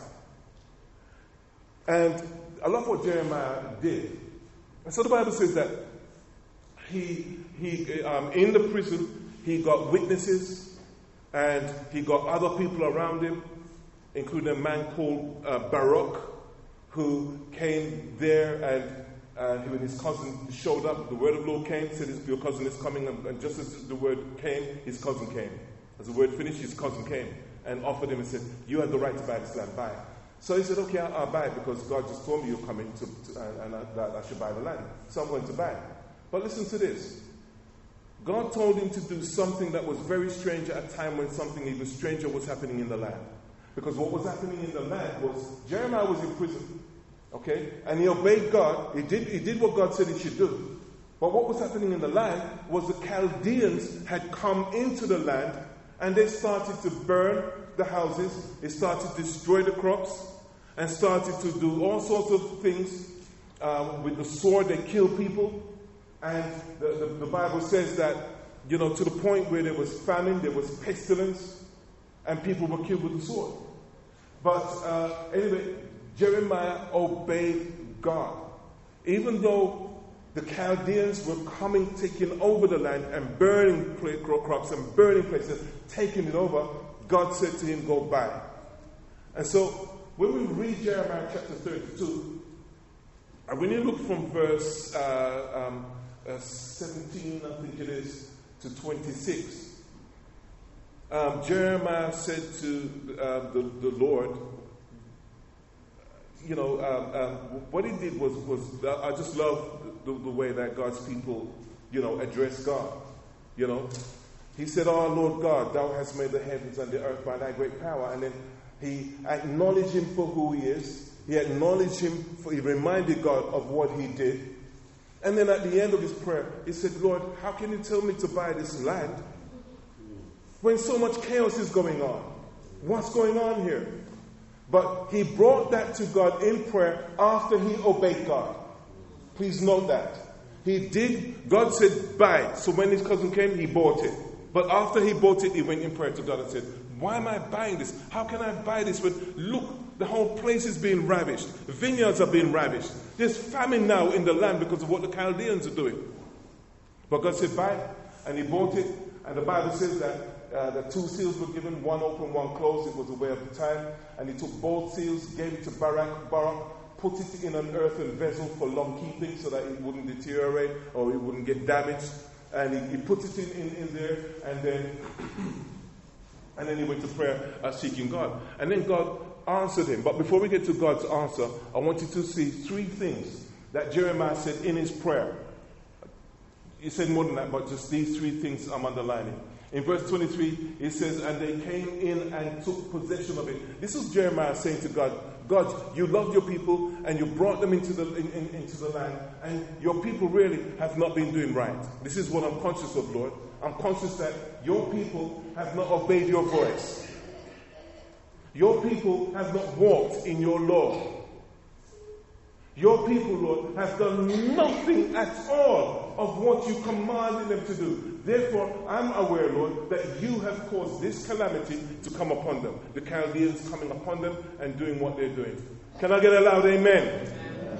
And I love what Jeremiah did. And so the Bible says that he, he um, in the prison, he got witnesses and he got other people around him, including a man called uh, Baruch, who came there and uh, when his cousin showed up, the word of the Lord came, said, your cousin is coming, and, and just as the word came, his cousin came. As the word finished, his cousin came and offered him and said, you have the right to buy this land, buy it. So he said, okay, I'll, I'll buy it because God just told me you're coming to, to, and, and I, that I should buy the land. So I'm going to buy it. But listen to this. God told him to do something that was very strange at a time when something even stranger was happening in the land. Because what was happening in the land was, Jeremiah was in prison, okay? And he obeyed God. He did, he did what God said he should do. But what was happening in the land was the Chaldeans had come into the land and they started to burn the houses, they started to destroy the crops, and started to do all sorts of things. Um, with the sword, they killed people. And the, the, the Bible says that, you know, to the point where there was famine, there was pestilence, and people were killed with the sword. But uh, anyway, Jeremiah obeyed God. Even though the Chaldeans were coming, taking over the land and burning crops and burning places, taking it over, God said to him, go buy. And so, when we read Jeremiah chapter thirty-two, and when you look from verse uh, um, uh, seventeen, I think it is, to twenty-six, um, Jeremiah said to uh, the, the Lord, you know, uh, uh, what he did was, was I just love the, the way that God's people, you know, address God, you know. He said, oh, Lord God, thou hast made the heavens and the earth by thy great power. And then he acknowledged him for who he is. He acknowledged him, for, he reminded God of what he did. And then at the end of his prayer, he said, Lord, how can you tell me to buy this land when so much chaos is going on? What's going on here? But he brought that to God in prayer after he obeyed God. Please note that. He did, God said, buy it. So when his cousin came, he bought it. But after he bought it, he went in prayer to God and said, why am I buying this? How can I buy this when, look, the whole place is being ravished. Vineyards are being ravished. There's famine now in the land because of what the Chaldeans are doing. But God said, buy it. And he bought it. And the Bible says that uh, the two seals were given, one open, one closed. It was a way of the time. And he took both seals, gave it to Barak, Barak, put it in an earthen vessel for long keeping so that it wouldn't deteriorate or it wouldn't get damaged. And he, he put it in, in, in there, and then and then he went to prayer uh, seeking God. And then God answered him. But before we get to God's answer, I want you to see three things that Jeremiah said in his prayer. He said more than that, but just these three things I'm underlining. In verse twenty-three, it says, and they came in and took possession of it. This is Jeremiah saying to God, God, you loved your people and you brought them into the in, in, into the land, and your people really have not been doing right. This is what I'm conscious of, Lord. I'm conscious that your people have not obeyed your voice. Your people have not walked in your law. Your people, Lord, have done nothing at all of what you commanded them to do. Therefore, I'm aware, Lord, that you have caused this calamity to come upon them. The Chaldeans coming upon them and doing what they're doing. Can I get a loud amen? Amen.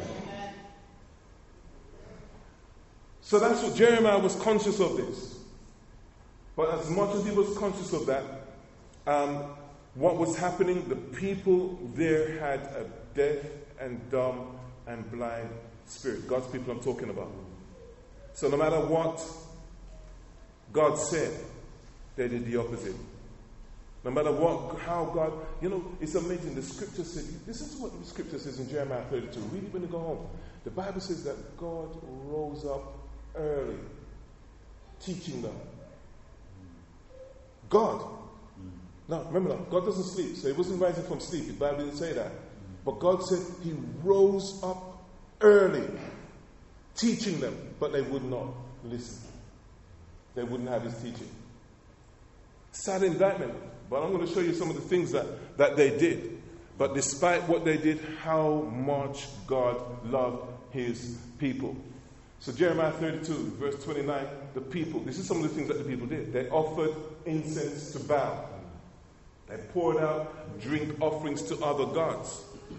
So that's what Jeremiah was conscious of this. But as much as he was conscious of that, um, what was happening, the people there had a deaf and dumb and blind spirit. God's people I'm talking about. So no matter what God said, they did the opposite. No matter what, how God, you know, it's amazing. The scripture says, this is what the scripture says in Jeremiah thirty-two. Read it when you go home. The Bible says that God rose up early, teaching them. God. Now, remember now, God doesn't sleep. So he wasn't rising from sleep. The Bible didn't say that. But God said he rose up early, teaching them, but they would not listen. They wouldn't have his teaching. Sad indictment. But I'm going to show you some of the things that, that they did. But despite what they did, how much God loved his people. So Jeremiah thirty-two, verse twenty-nine, the people, this is some of the things that the people did. They offered incense to Baal. They poured out drink offerings to other gods.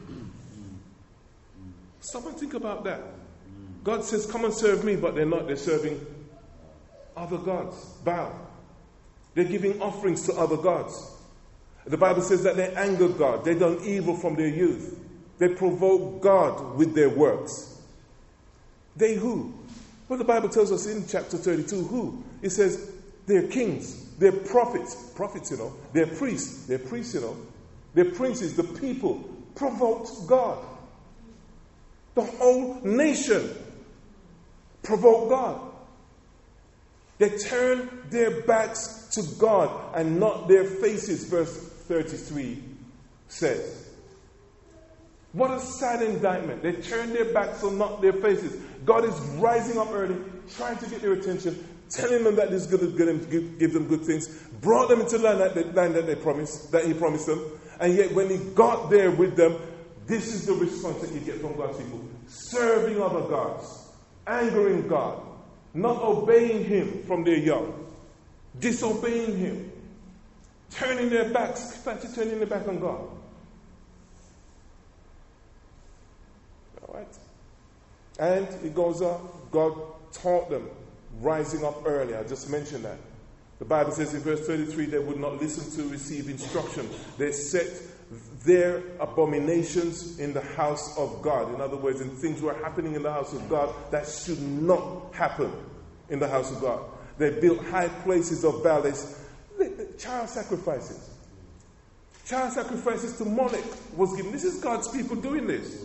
Stop and think about that. God says, come and serve me, but they're not. They're serving other gods. Baal. They're giving offerings to other gods. The Bible says that they angered God. They done evil from their youth. They provoke God with their works. They who? Well, the Bible tells us in chapter thirty-two who. It says they're kings, they're prophets. Prophets, you know. They're priests. They're priests, you know. They're princes. The people provoked God. The whole nation provoked God. They turned their backs to God and not their faces, verse thirty-three says. What a sad indictment. They turned their backs and not their faces. God is rising up early, trying to get their attention, telling them that He's going to give, give them good things, brought them into the land that they, land that they promised, that He promised them, and yet when He got there with them, this is the response that you get from God's people. Serving other gods, angering God, not obeying Him from their young, disobeying Him, turning their backs, fancy turning their back on God. All right? And it goes up, God taught them, rising up early. I just mentioned that. The Bible says in verse thirty-three, they would not listen to receive instruction. They set their abominations in the house of God. In other words, in things were happening in the house of God that should not happen in the house of God. They built high places of Baal. They, they, child sacrifices. Child sacrifices to Moloch was given. This is God's people doing this.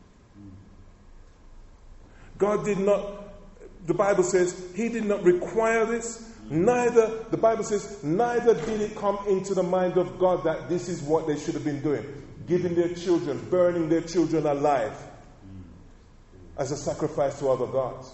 God did not, the Bible says, He did not require this. Neither, the Bible says, neither did it come into the mind of God that this is what they should have been doing. Giving their children, burning their children alive as a sacrifice to other gods.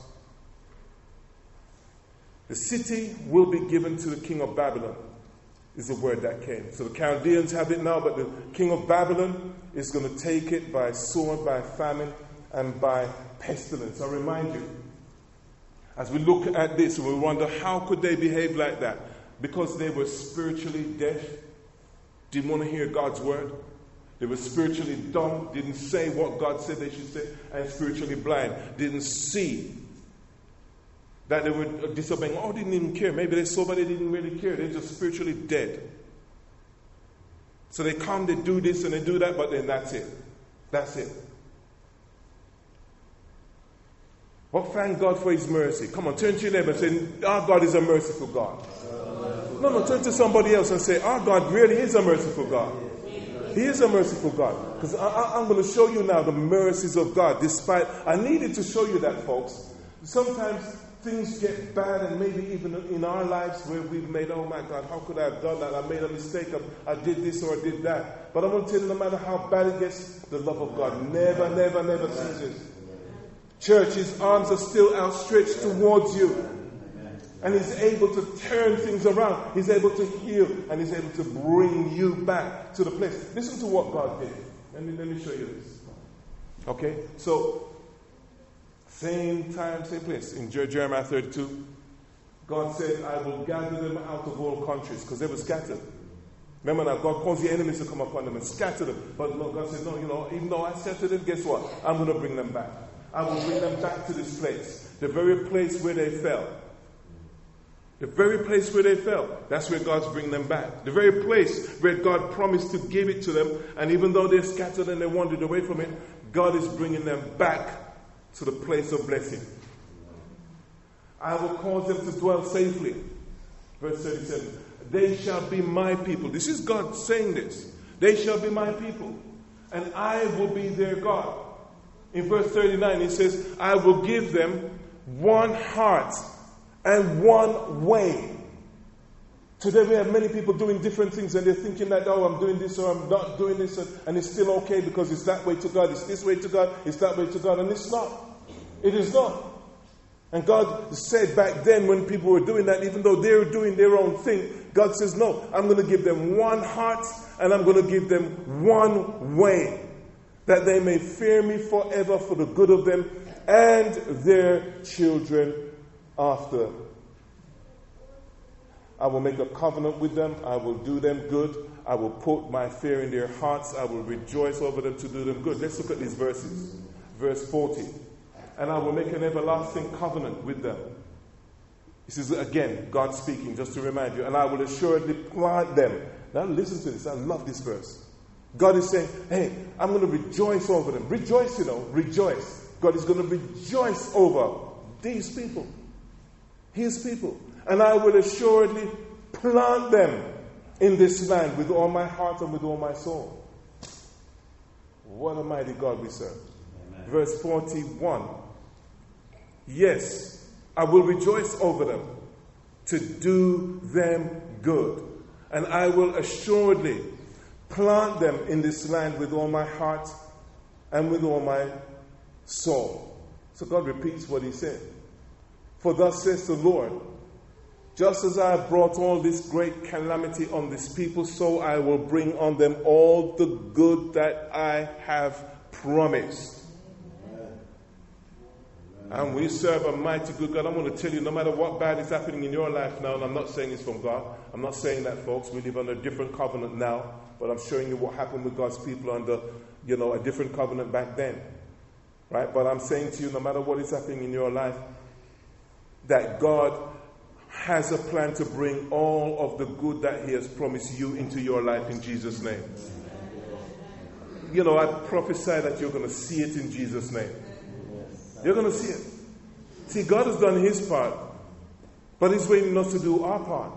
The city will be given to the king of Babylon, is the word that came. So the Chaldeans have it now, but the king of Babylon is going to take it by sword, by famine, and by pestilence. I remind you, as we look at this, we wonder how could they behave like that? Because they were spiritually deaf, didn't want to hear God's word. They were spiritually dumb, didn't say what God said they should say, and spiritually blind, didn't see that they were disobeying. Oh, didn't even care. Maybe they saw, but they didn't really care. They're just spiritually dead. So they come, they do this and they do that, but then that's it. That's it. Well, thank God for His mercy. Come on, turn to your neighbor and say, our God is a merciful God. No, no, turn to somebody else and say, our God really is a merciful God. He is a merciful God. Because I'm going to show you now the mercies of God. Despite, I needed to show you that, folks. Sometimes things get bad, and maybe even in our lives where we've made, oh my God, how could I have done that? I made a mistake. I did this or I did that. But I'm going to tell you, no matter how bad it gets, the love of God never, never, never ceases. Church, His arms are still outstretched towards you. And He's able to turn things around. He's able to heal. And He's able to bring you back to the place. Listen to what God did. Let me, let me show you this. Okay? So, same time, same place. In Jeremiah thirty-two, God said, I will gather them out of all countries, because they were scattered. Remember now, God caused the enemies to come upon them and scatter them. But no, God said, no, you know, even though I scattered them, guess what? I'm going to bring them back. I will bring them back to this place. The very place where they fell. The very place where they fell. That's where God's bringing them back. The very place where God promised to give it to them. And even though they're scattered and they wandered away from it, God is bringing them back to the place of blessing. I will cause them to dwell safely. Verse thirty-seven. They shall be my people. This is God saying this. They shall be my people, and I will be their God. In verse thirty-nine, he says, I will give them one heart and one way. Today we have many people doing different things, and they're thinking that, oh, I'm doing this or I'm not doing this, and it's still okay because it's that way to God, it's this way to God, it's that way to God, and it's not. It is not. And God said back then when people were doing that, even though they were doing their own thing, God says, no, I'm going to give them one heart and I'm going to give them one way, that they may fear me forever for the good of them and their children after. I will make a covenant with them. I will do them good. I will put my fear in their hearts. I will rejoice over them to do them good. Let's look at these verses. Verse forty. And I will make an everlasting covenant with them. This is, again, God speaking, just to remind you. And I will assuredly plant them. Now listen to this. I love this verse. God is saying, hey, I'm going to rejoice over them. Rejoice, you know, rejoice. God is going to rejoice over these people. His people. And I will assuredly plant them in this land with all my heart and with all my soul. What a mighty God we serve. Amen. Verse forty-one. Yes, I will rejoice over them to do them good. And I will assuredly plant them in this land with all my heart and with all my soul. So God repeats what he said. For thus says the Lord, just as I have brought all this great calamity on this people, so I will bring on them all the good that I have promised. And we serve a mighty good God. I'm going to tell you, no matter what bad is happening in your life now, and I'm not saying it's from God. I'm not saying that, folks. We live under a different covenant now. But I'm showing you what happened with God's people under, you know, a different covenant back then. Right? But I'm saying to you, no matter what is happening in your life, that God has a plan to bring all of the good that he has promised you into your life in Jesus' name. You know, I prophesy that you're going to see it in Jesus' name. You're going to see it. See, God has done his part, but he's waiting us to do our part.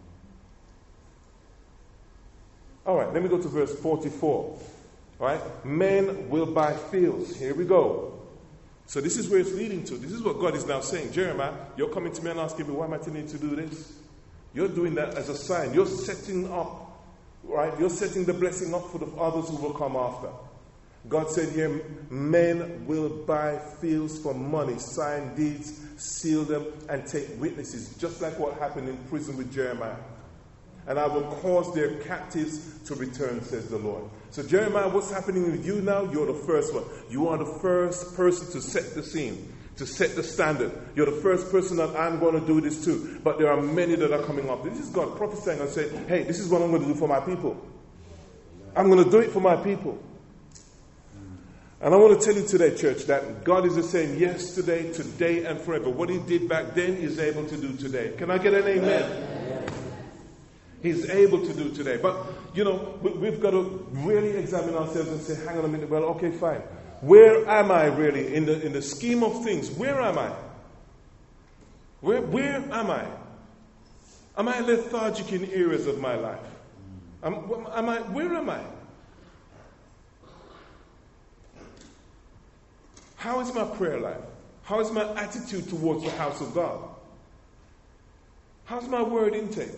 All right, let me go to verse forty-four. All right, men will buy fields. Here we go. So this is where it's leading to. This is what God is now saying. Jeremiah, you're coming to me and asking me, why am I telling you to do this? You're doing that as a sign. You're setting up, right? You're setting the blessing up for the others who will come after. God said here, men will buy fields for money, sign deeds, seal them, and take witnesses, just like what happened in prison with Jeremiah. And I will cause their captives to return, says the Lord. So Jeremiah, what's happening with you now? You're the first one. You are the first person to set the scene, to set the standard. You're the first person that I'm going to do this to. But there are many that are coming up. This is God prophesying and saying, hey, this is what I'm going to do for my people. I'm going to do it for my people. And I want to tell you today, church, that God is the same yesterday, today, and forever. What he did back then, he's able to do today. Can I get an amen? Amen. He's able to do today. But, you know, we've got to really examine ourselves and say, hang on a minute, well, okay, fine. Where am I really in the in the scheme of things? Where am I? Where, where am I? Am I lethargic in areas of my life? Am, am I, where am I? How is my prayer life? How is my attitude towards the house of God? How's my word intake?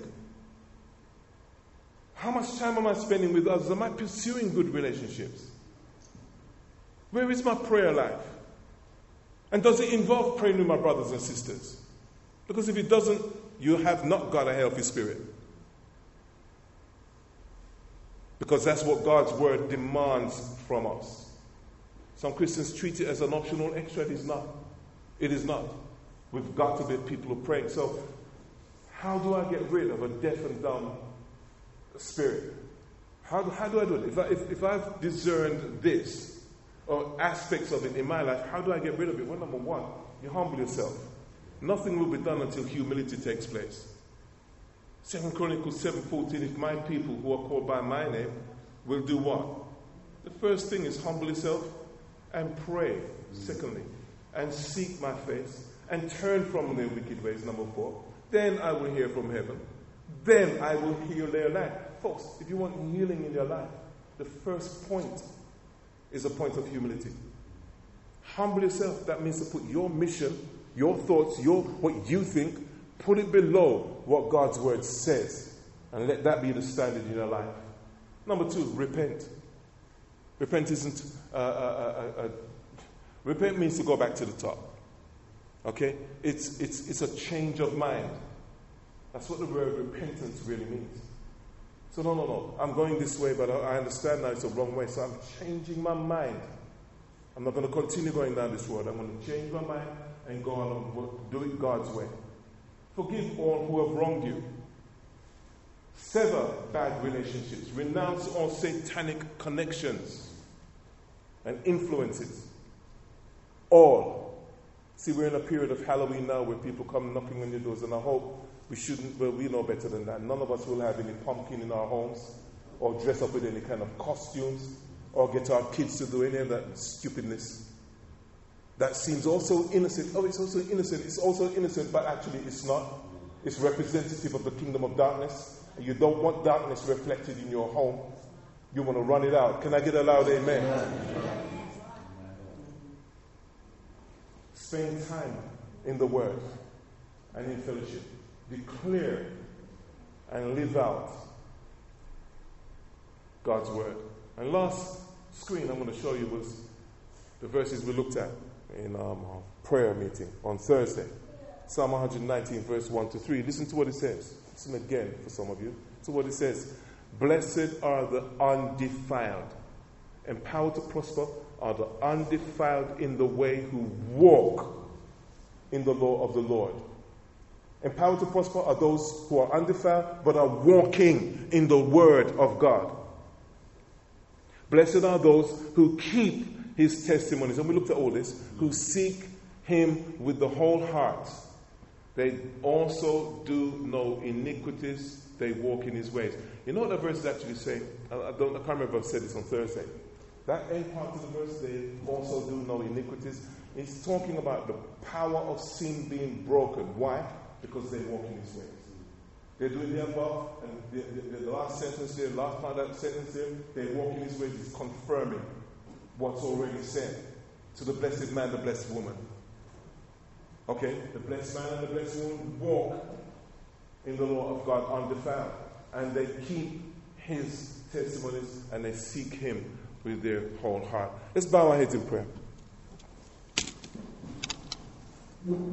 How much time am I spending with others? Am I pursuing good relationships? Where is my prayer life? And does it involve praying with my brothers and sisters? Because if it doesn't, you have not got a healthy spirit. Because that's what God's word demands from us. Some Christians treat it as an optional extra. It is not. It is not. We've got to be people who pray. So, how do I get rid of a deaf and dumb spirit? How do, how do I do it? If, I, if, if I've discerned this, or aspects of it in my life, how do I get rid of it? Well, number one, you humble yourself. Nothing will be done until humility takes place. Second Chronicles seven fourteen, if my people who are called by my name will do what? The first thing is humble yourself and pray. Secondly, and seek my face and turn from their wicked ways. Number four, then I will hear from heaven. Then I will heal their land. Folks, if you want healing in your life, the first point is a point of humility. Humble yourself. That means to put your mission, your thoughts, your what you think, put it below what God's word says, and let that be the standard in your life. Number two, repent. Repent isn't uh, uh, uh, uh, repent means to go back to the top. Okay, it's it's it's a change of mind. That's what the word repentance really means. So no, no, no. I'm going this way, but I understand now it's the wrong way. So I'm changing my mind. I'm not going to continue going down this road. I'm going to change my mind and go on and do it God's way. Forgive all who have wronged you. Sever bad relationships. Renounce all satanic connections and influences. All. See, we're in a period of Halloween now where people come knocking on your doors, and I hope we shouldn't, well, we know better than that. None of us will have any pumpkin in our homes or dress up with any kind of costumes or get our kids to do any of that stupidness. That seems also innocent. Oh, it's also innocent. It's also innocent, but actually it's not. It's representative of the kingdom of darkness. And you don't want darkness reflected in your home. You want to run it out. Can I get a loud amen? Amen. Spend time in the Word and in fellowship. Declare and live out God's Word. And last screen I'm going to show you was the verses we looked at in um, our prayer meeting on Thursday. Psalm one nineteen, verse one to three. Listen to what it says. Listen again for some of you. To what it says. Blessed are the undefiled. Empowered to prosper are the undefiled in the way who walk in the law of the Lord. Empowered to prosper are those who are undefiled but are walking in the word of God. Blessed are those who keep his testimonies. And we looked at all this. Who seek him with the whole heart. They also do no iniquities. They walk in his ways. You know what the verse is actually saying? I, I, don't, I can't remember if I said this on Thursday. That end part of the verse, they also do no iniquities. It's talking about the power of sin being broken. Why? Because they walk in his ways. They're doing the above, and the, the, the last sentence there, last part of that sentence there, they walk in his ways is confirming what's already said. To the blessed man, the blessed woman. Okay? The blessed man and the blessed woman walk in the law of God undefiled. And they keep his testimonies and they seek him with their whole heart. Let's bow our heads in prayer.